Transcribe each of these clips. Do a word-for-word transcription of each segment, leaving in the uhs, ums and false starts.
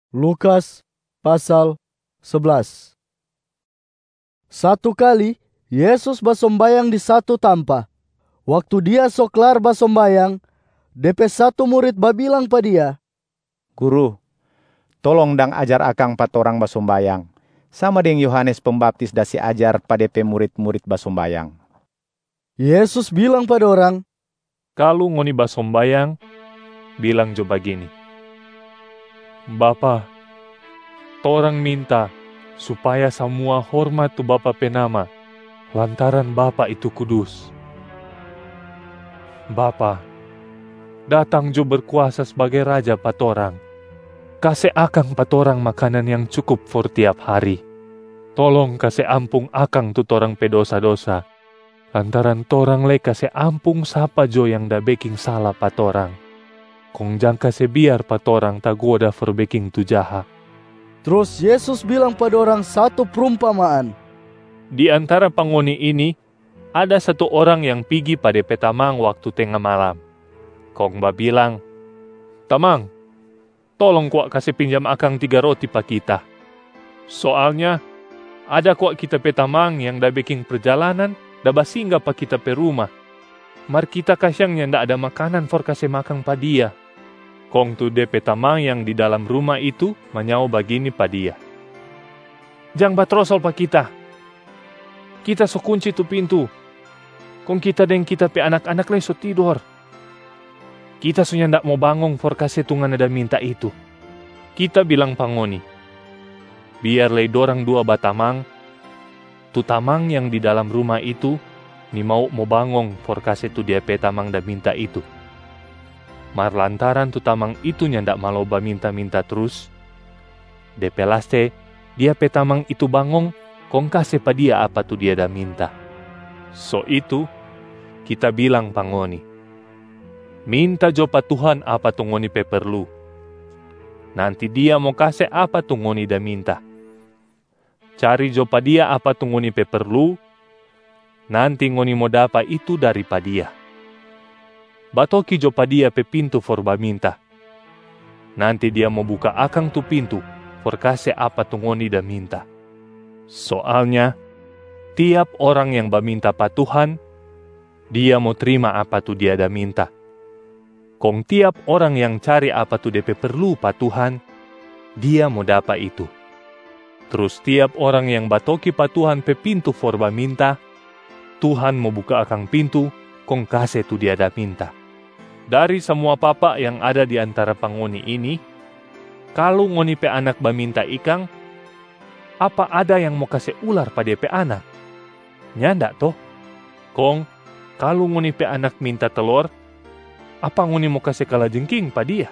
Lukas pasal sebelas. Satu kali Yesus basombayang di satu tampa. Waktu dia sok kelar basombayang, D P satu murid babilang pa dia, "Guru, tolong dang ajar akang patorang basombayang, sama deng Yohanes Pembaptis dasi ajar pa D P murid-murid basombayang." Yesus bilang pada orang, "Kalau ngoni basombayang, bilang jo begini, Bapa, torang minta supaya semua hormat tu Bapa penama, lantaran Bapa itu kudus. Bapa, datang jo berkuasa sebagai Raja patorang. Kasih akang patorang makanan yang cukup for tiap hari. Tolong kasih ampung akang tu torang pe dosa-dosa, lantaran torang le kasih ampung sapa jo yang da baking salah patorang. Kong jang kasih biar patorang tagoda for baking tu jaha." Terus Yesus bilang pada orang satu perumpamaan. Di antara pangoni ini, ada satu orang yang pergi pada petamang waktu tengah malam. Kong ba bilang, "Tamang, tolong kuak kasih pinjam akang tiga roti pa kita. Soalnya, ada kuak kita petamang yang da baking perjalanan, da basingga pa kita pe rumah. Mar kita kasyangnya ndak ada makanan for kasih makan pa dia." Kong tu de petamang yang di dalam rumah itu menyau begini pa dia, "Jang batrosol pa kita. Kita so kunci tu pintu. Kong kita deng kita pe anak-anak le so tidur. Kita sunya ndak mau bangun for kasih tungan ada minta itu. Kita bilang pangoni, biar le dorang dua batamang, tu tamang yang di dalam rumah itu, ni mau mau bangun for kasih tu dia petamang da minta itu. Mar lantaran tu tamang itu nyandak malau ba minta-minta terus, D P laste dia petamang itu bangun, kong kasih pa dia apa tu dia da minta. So itu, kita bilang pangoni, minta jo pa Tuhan apa tu ngoni pe perlu. Nanti dia mau kasih apa tu ngoni da minta. Cari jo pa dia apa tu ngoni pe perlu, nanti ngoni mau dapat itu daripada dia. Batoki jo pa dia pe pintu for ba minta. Nanti dia mau buka akang tu pintu for kasih apa tu ngoni da minta. Soalnya, tiap orang yang ba minta pa Tuhan, dia mau terima apa tu dia da minta. Kong tiap orang yang cari apa tu D P perlu pa Tuhan, dia mau dapat itu. Terus tiap orang yang batoki pa Tuhan pe pintu for ba minta, Tuhan mau buka akang pintu, kong kasih tu dia da minta. Dari semua papa yang ada di antara pangoni ini, kalau ngoni pe anak ba minta ikang, apa ada yang mau kasih ular pada pe anak? Nyanda toh? Kong, kalau ngoni pe anak minta telur, apa ngoni mau kasih kalajengking pa dia?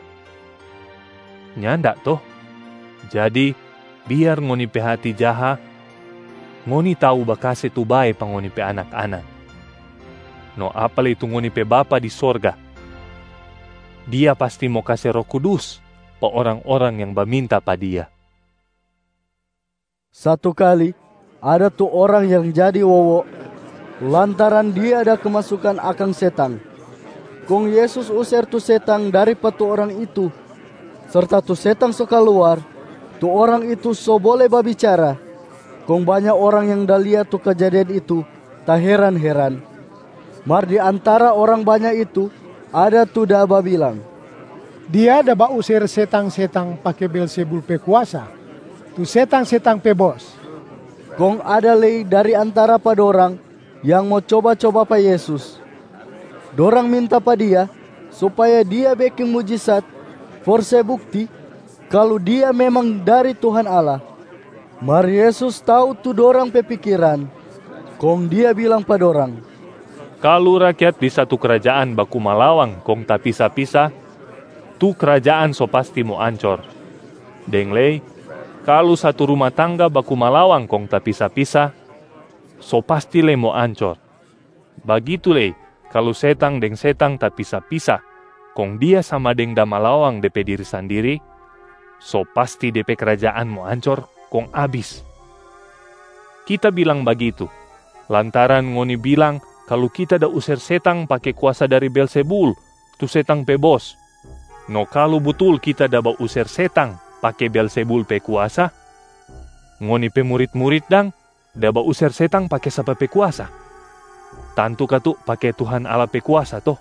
Nyanda toh? Jadi, biar ngoni pe hati jaha, ngoni tahu bakase tu bae pa ngoni pe anak-anak. No apalagi tu ngoni pe Bapa di sorga, dia pasti mau kasih Roh Kudus pa orang-orang yang baminta pa dia." Satu kali ada tu orang yang jadi wowo, lantaran dia ada kemasukan akang setan. Kong Yesus usir tu setan dari patu orang itu, serta tu setan so keluar, tu orang itu so boleh berbicara. Kong banyak orang yang dah lihat tu kejadian itu, tak heran-heran. Mar di antara orang banyak itu, ada tu dah bilang, "Dia dah usir setang-setang pakai Beelzebul pe kuasa. Tu setang-setang pe bos." Kong ada lei dari antara padorang yang mau coba-coba pa Yesus. Dorang minta pa dia supaya dia bikin mujizat, forse bukti kalau dia memang dari Tuhan Allah. Mar Yesus tahu tu dorang pe pikiran. Kong dia bilang pa dorang, "Kalau rakyat di satu kerajaan baku malawang kong tak pisah-pisah, tu kerajaan so pasti mau ancor. Denglei, kalau satu rumah tangga baku malawang kong tak pisah-pisah, so pasti le mau ancor. Begitu le, kalau setang deng setang tak pisah-pisah, kong dia sama deng da malawang D P diri sendiri, so pasti D P kerajaan mau ancor kong abis." Kita bilang begitu, lantaran ngoni bilang, kalau kita dah usir setang pakai kuasa dari Beelzebul, tu setang pe bos. No kalau betul kita dah usir setang pake Beelzebul pe kuasa? Ngoni pe murid-murid dang daba usir setang pake sapa pe kuasa? Tantu katu pake Tuhan Allah pe kuasa toh.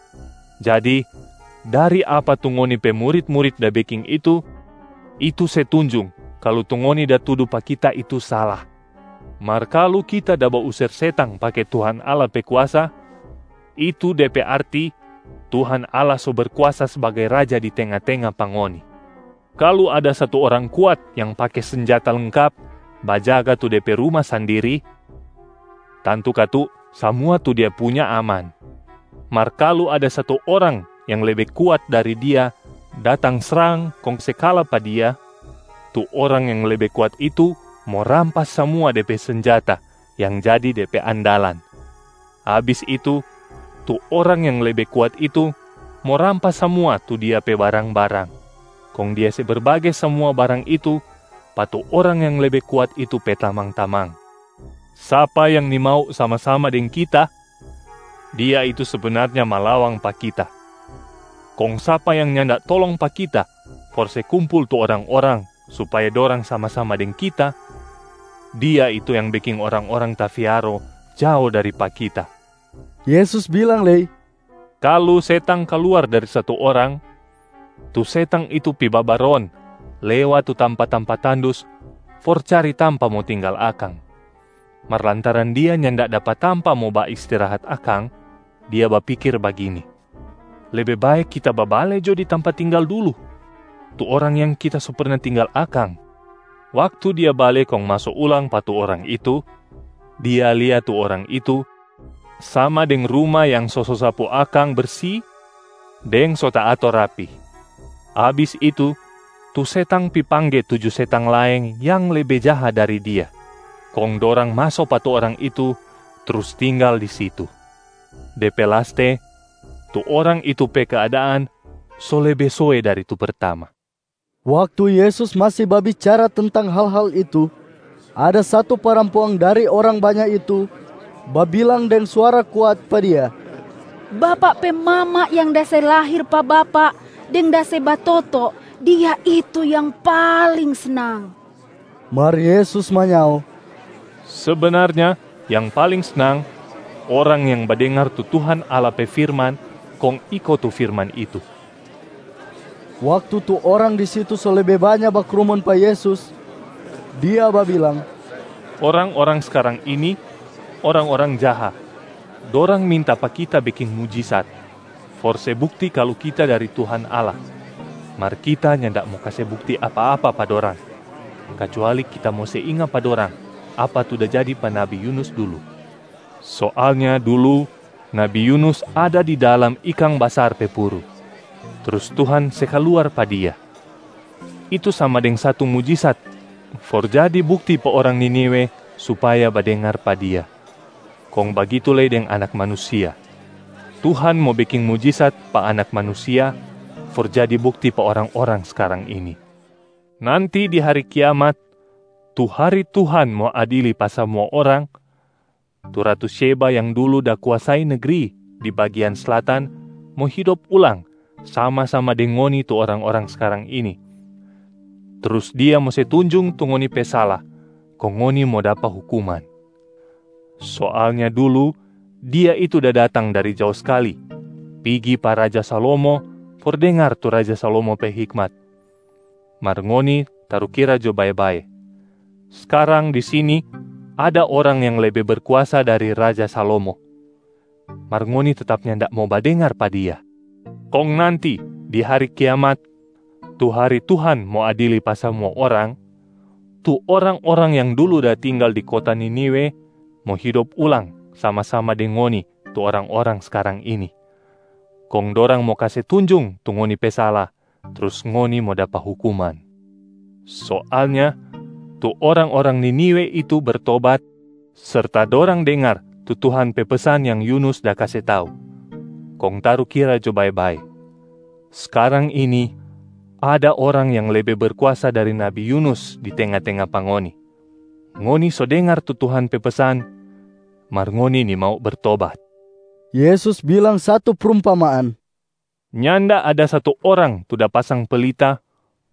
Jadi, dari apa tu ngoni pe murid-murid da beking itu, itu setunjung kalau tu ngoni da tuduh pa kita itu salah. Mar kalau kita daba usir setang pake Tuhan Allah pe kuasa, itu D P arti Tuhan Allah so berkuasa sebagai raja di tengah-tengah pangoni. Kalau ada satu orang kuat yang pakai senjata lengkap, bajaga tu D P rumah sendiri, tantu katu semua tu dia punya aman. Mar kalau ada satu orang yang lebih kuat dari dia, datang serang kong sekala pa dia, tu orang yang lebih kuat itu mau rampas semua D P senjata yang jadi D P andalan. Habis itu, tu orang yang lebih kuat itu mau rampas semua tu dia pe barang-barang. Kong dia se berbagai semua barang itu, patu orang yang lebih kuat itu pe tamang-tamang. Siapa yang ni mau sama-sama dengan kita, dia itu sebenarnya malawang pa kita. Kong siapa yang nyanda tolong pa kita, forse kumpul tu orang-orang supaya dorang sama-sama dengan kita, dia itu yang bikin orang-orang tafiaro jauh dari pa kita. Yesus bilang lei, kalau setang keluar dari satu orang, tu setang itu pi babaron, lewat tu tampa-tampa tandus, for cari tampa mau tinggal akang. Marlantaran dia nyanda dapat tampa mau ba istirahat akang, dia bapikir begini, lebih baik kita babale jo di tempat tinggal dulu. Tu orang yang kita so pernah tinggal akang. Waktu dia balik kong masuk ulang patu orang itu, dia lihat tu orang itu sama dengan rumah yang soso sapu akang bersih, deng sota ato rapi. Habis itu, tu setang pipangge tujuh setang lain yang lebih jahat dari dia. Kong dorang masuk patu orang itu, terus tinggal di situ. De pelaste, tu orang itu pe keadaan so lebih soe dari tu pertama. Waktu Yesus masih berbicara tentang hal-hal itu, ada satu perempuan dari orang banyak itu babilang dengan suara kuat pada dia, Bapak pe mama yang dase lahir pa bapak deng dase batoto, dia itu yang paling senang. Mar Yesus manyao, sebenarnya yang paling senang orang yang mendengar tu Tuhan Allah pe firman, kong iko tu firman itu. Waktu tu orang di situ so lebih banyak bakrumun pa Yesus, dia babilang, orang-orang sekarang ini orang-orang jahat. Dorang minta pa kita bikin mujizat. Forse bukti kalau kita dari Tuhan Allah. Mar kita nyandak mau kasih bukti apa-apa pa dorang. Kecuali kita mau seingat pa dorang apa tu dah jadi pa Nabi Yunus dulu. Soalnya dulu Nabi Yunus ada di dalam ikan basar pepuru. Terus Tuhan sekaluar pa dia. Itu sama dengan satu mujizat. For jadi bukti pa orang Niniwe supaya badengar pa dia. Kong bagitulay dengan anak manusia. Tuhan mau bikin mujizat pa anak manusia, for jadi bukti pa orang-orang sekarang ini. Nanti di hari kiamat, tu hari Tuhan mau adili pa semua orang, tu Ratu Sheba yang dulu dah kuasai negeri di bagian selatan, mau hidup ulang, sama-sama dengoni tu orang-orang sekarang ini. Terus dia mau setunjung tu ngoni pesala, kong ngoni mau dapat hukuman. Soalnya dulu, dia itu dah datang dari jauh sekali. Pigi pa Raja Salomo, for dengar tu Raja Salomo pe hikmat. Marngoni taru kira jo bae-bae. Sekarang di sini, ada orang yang lebih berkuasa dari Raja Salomo. Marngoni tetapnya ndak mau badengar pa dia. Kong nanti, di hari kiamat, tu hari Tuhan mau adili pa semua orang, tu orang-orang yang dulu dah tinggal di kota Niniwe, mau hidup ulang sama-sama dengoni tu orang-orang sekarang ini. Kong dorang mau kasih tunjung tu ngoni pesala, terus ngoni mau dapat hukuman. Soalnya, tu orang-orang Niniwe itu bertobat, serta dorang dengar tu Tuhan pe pesan yang Yunus dah kasih tahu. Kong taru kira jo bae-bae. Sekarang ini, ada orang yang lebih berkuasa dari Nabi Yunus di tengah-tengah pangoni. Ngoni so dengar tu Tuhan pe pesan, mar ngoni ni mau bertobat. Yesus bilang satu perumpamaan. Nyanda ada satu orang tu dah pasang pelita,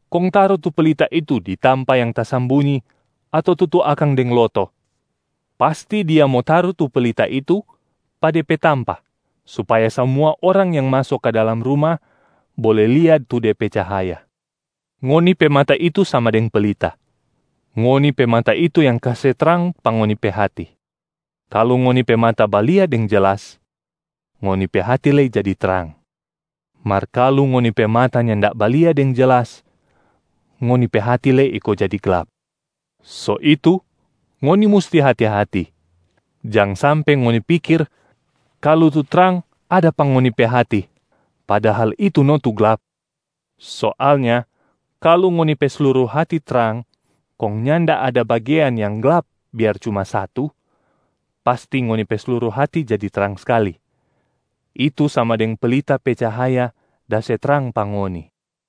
kong taruh tu pelita itu di tampa yang tasambunyi atau tutu akang deng loto. Pasti dia mau taruh tu pelita itu pada petampa, supaya semua orang yang masuk ke dalam rumah boleh lihat tu D P cahaya. Ngoni pe mata itu sama deng pelita. Ngoni pe mata itu yang kasih terang pangoni pe hati. Kalau ngoni pe mata balia deng jelas, ngoni pe hati lei jadi terang. Mar kalau ngoni pe mata nyandak balia deng jelas, ngoni pe hati lei iko jadi gelap. So itu, ngoni musti hati-hati. Jangan sampai ngoni pikir kalau tu terang ada pangoni pe hati, padahal itu no tu gelap. Soalnya, kalau ngoni pe seluruh hati terang, kong nyanda ada bagian yang gelap biar cuma satu, pasti ngoni pe seluruh hati jadi terang sekali. Itu sama dengan pelita pe cahaya dase terang pangoni.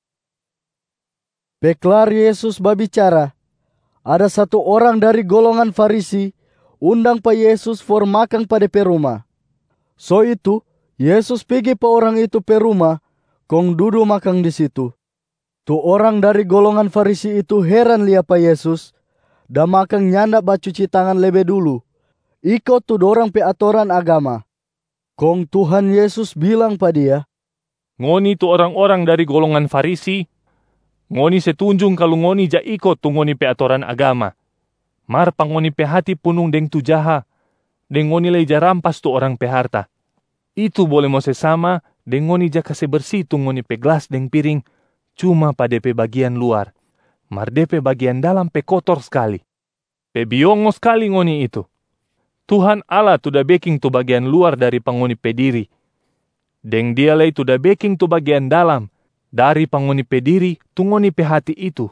Beklar Yesus babicara, ada satu orang dari golongan Farisi undang pa Yesus for makan pada pe rumah. So itu, Yesus pergi pa orang itu pe rumah, kong duduk makan di situ. Tu orang dari golongan Farisi itu heran lihat pa Yesus, dah makan nyanda bacuci tangan lebih dulu. Ikut tu dorang pe atoran agama. Kong Tuhan Yesus bilang pa dia, ngoni tu orang-orang dari golongan Farisi, ngoni setunjung kalau ngoni ja ikut tu ngoni pe atoran agama. Mar pangoni pe hati punung deng tu jaha, deng ngoni lei ja rampas tu orang pe harta. Itu boleh mo sesama deng ngoni ja kase bersih tu ngoni pe gelas deng piring, cuma pada pe bagian luar. Mar de pe bagian dalam pe kotor sekali. Pe biongo sekali ngoni itu. Tuhan Allah tu da baking tu bagian luar dari pangoni pe diri. Deng dia lei tu da baking tu bagian dalam dari pangoni pe diri tu ngoni pe hati itu.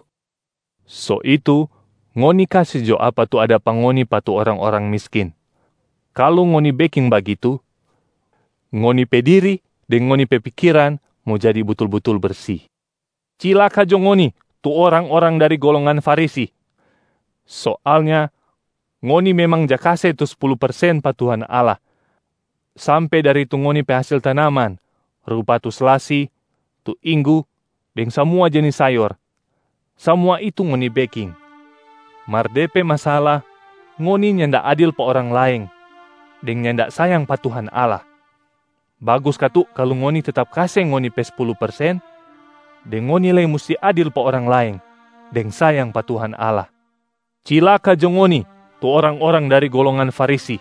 So itu, ngoni kasih jo apa tu ada pangoni patu orang-orang miskin. Kalau ngoni baking bagitu, ngoni pe diri deng ngoni pe pikiran mau jadi betul-betul bersih. Cilaka jo ngoni tu orang-orang dari golongan Farisi. Soalnya, ngoni memang jakase tu sepuluh persen pa Tuhan Allah. Sampai dari tu ngoni pe hasil tanaman, rupa tu selasi, tu inggu, dan semua jenis sayur. Semua itu ngoni baking. Mar D P masalah, ngoni nyanda adil pa orang lain, dan nyanda sayang pa Tuhan Allah. Bagus katu kalau ngoni tetap kasih ngoni pe sepuluh persen, dan ngoni lei musti adil pa orang lain, dan sayang pa Tuhan Allah. Cilaka jo ngoni, tu orang-orang dari golongan Farisi.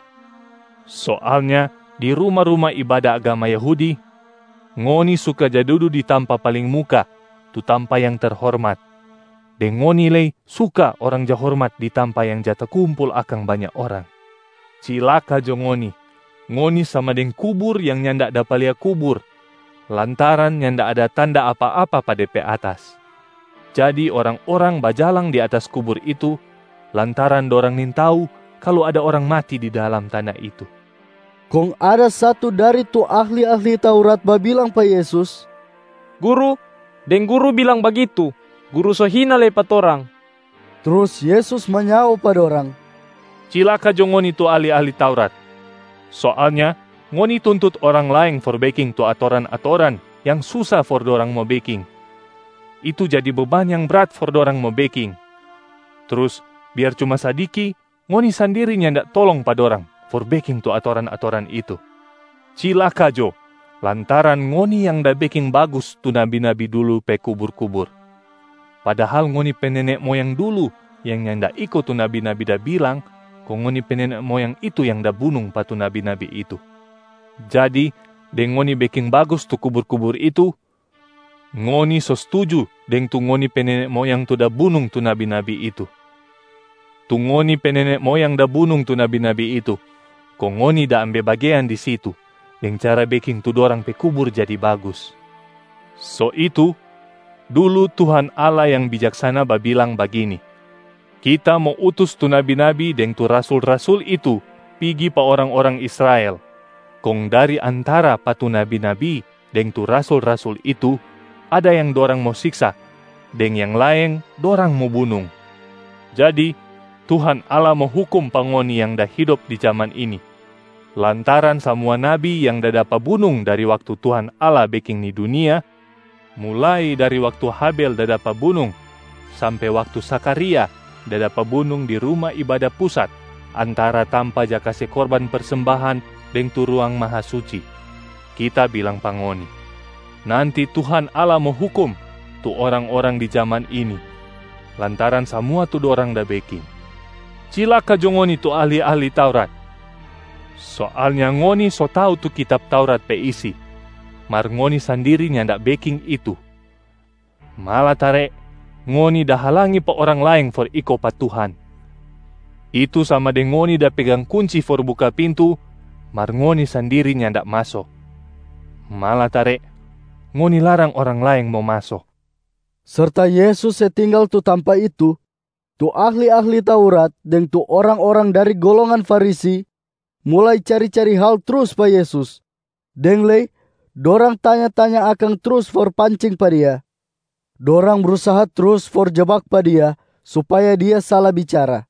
Soalnya, di rumah-rumah ibadah agama Yahudi, ngoni suka jadudu di tampa paling muka, tu tampa yang terhormat. Dan ngoni lei suka orang jahormat di tampa yang jata kumpul akang banyak orang. Cilaka jo ngoni, ngoni sama deng kubur yang nyanda ada palia kubur, lantaran nyanda ada tanda apa-apa pada pe atas. Jadi orang-orang bajalang di atas kubur itu, lantaran dorang nin tahu kalau ada orang mati di dalam tanah itu. Kong ada satu dari tu ahli-ahli Taurat babilang pa Yesus, Guru, deng guru bilang begitu, guru so hina le patorang. Terus Yesus menyau pada orang, cilaka jo ngoni tu ahli-ahli Taurat. Soalnya, ngoni tuntut orang lain for baking tu atoran-atoran yang susah for dorang mau baking. Itu jadi beban yang berat for dorang mau baking. Terus, biar cuma sadiki, ngoni sendiri nyandak tolong pada orang for baking tu atoran-atoran itu. Cilaka jo, lantaran ngoni yang da baking bagus tu nabi-nabi dulu pe kubur-kubur. Padahal ngoni pe nenek moyang dulu yang nyanda ikut tu nabi-nabi da bilang, kong ngoni pe nenek moyang itu yang da bunung patu nabi-nabi itu. Jadi, deng ngoni baking bagus tu kubur-kubur itu, ngoni so setuju deng tu ngoni pe nenek moyang tu da bunung tu nabi-nabi itu. Tu ngoni pe nenek moyang da bunung tu nabi-nabi itu, kong ngoni da ambe bagian di situ, deng cara baking tu dorang pe kubur jadi bagus. So itu, dulu Tuhan Allah yang bijaksana babilang begini, kita mau utus tu nabi-nabi deng tu rasul-rasul itu pigi pa orang-orang Israel. Kong dari antara patu nabi-nabi deng tu rasul-rasul itu, ada yang dorang mau siksa, deng yang lain dorang mau bunung. Jadi, Tuhan Allah mau hukum pangoni yang dah hidup di zaman ini. Lantaran semua nabi yang dah dapat bunung dari waktu Tuhan Allah baking di dunia, mulai dari waktu Habel dadapa bunung, sampai waktu Sakaria dadapa bunung di rumah ibadah pusat, antara tanpa jakase korban persembahan deng tu ruang maha suci. Kita bilang pangoni, nanti Tuhan Allah mau hukum tu orang-orang di zaman ini, lantaran semua tu dorang da beking. Cilaka jo ngoni tu ahli-ahli Taurat. Soalnya ngoni so tahu tu kitab Taurat pe isi, mar ngoni sendiri nyandak beking itu. Malah tare, ngoni dah halangi pa orang lain for iko pa Tuhan. Itu sama dengan ngoni dah pegang kunci for buka pintu, mar ngoni sendiri nyandak masuk. Malah tare, ngoni larang orang lain mau masuk. Serta Yesus setinggal tu tanpa itu, tu ahli-ahli Taurat dan tu orang-orang dari golongan Farisi mulai cari-cari hal terus pa Yesus. Denglei, dorang tanya-tanya akan terus for pancing pa dia. Dorang berusaha terus for jebak pa dia supaya dia salah bicara.